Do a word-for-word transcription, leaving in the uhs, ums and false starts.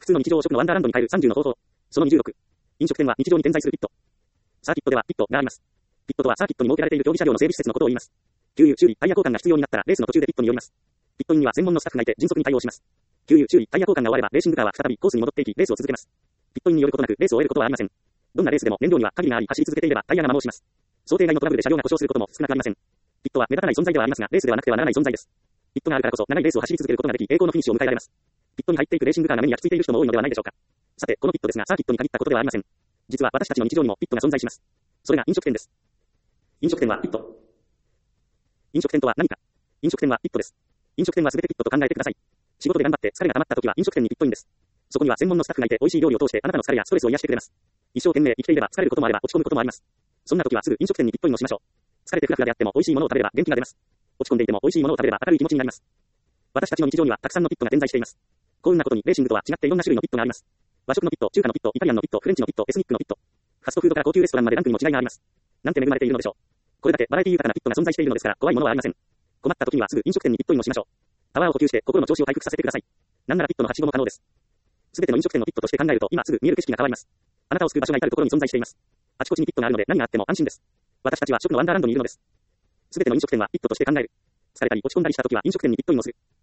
通の日常を食のワンダーランドに変えるさんじゅうの方法。そのにじゅうろく。飲食店は日常に点在するピット。サーキットではピットがあります。ピットとはサーキットに設けられている競技車両の整備施設のことを言います。給油、修理、タイヤ交換が必要になったらレースの途中でピットに寄ります。ピットインには専門のスタッフがいて迅速に対応します。給油、修理、タイヤ交換が終わればレーシングカーは再びコースに戻っていきレースを続けます。ピットインによることなくレースを終えることはありません。どんなレースでも燃料には限りがあり走り続けていればタイヤが摩耗します。想定外のトラブルで車両が故障することも少なくありません。ピットは目立たない存在ではありますがレースではなくてはならない存在です。ピットがあるからこそ長いレースを走り続けることができ栄光のフィニッシュを迎えられます。ピットに入っていくレーシングカーが目に焼き付いている人も多いのではないでしょうか。さて、このピットですがサーキットに限ったことではありません。実は私たちの日常にもピットが存在します。それが飲食店です。飲食店はピット。飲食店とは何か。飲食店はピットです。飲食店は全てピットと考えてください。仕事で頑張って疲れが溜まった時は飲食店にピットインです。そこには専門のスタッフがいて美味しい料理を通してあなたの疲れやストレスを癒してくれます。一生懸命生きていれば疲れることもあれば落ち込むこともあります。そんな時はすぐ飲食店にピットインをしましょう。疲れてフラフラであっても美味しいものを食べれば元気が出ます。落ち込んでいても美味しいものを食べれば明るい気持ちになります。私たちの日常にはたくさんのピットが点在しています。幸運なことにレーシングとは違っていろんな種類のピットがあります。和食のピット、中華のピット、イタリアンのピット、フレンチのピット、エスニックのピット。ファストフードから高級レストランまでランクにも違いがあります。なんて恵まれているのでしょう。これだけバラエティ豊かなピットが存在しているのですから怖いものはありません。困った時にはすぐ飲食店にピットインをしましょう。パワーを補給して心の調子を回復させてください。なんならピットのはしごも可能です。すべての飲食店のピットとして考えると今すぐ見える景色が変わります。あなたを救う場所が至るところに存在しています。あちこちにピットがあるので何があっても安心です。私たちは食のワンダーランドにいるのです。すべての飲食店はピットとして考える。疲れたり落ち込んだりした時は飲食店にピットインをする。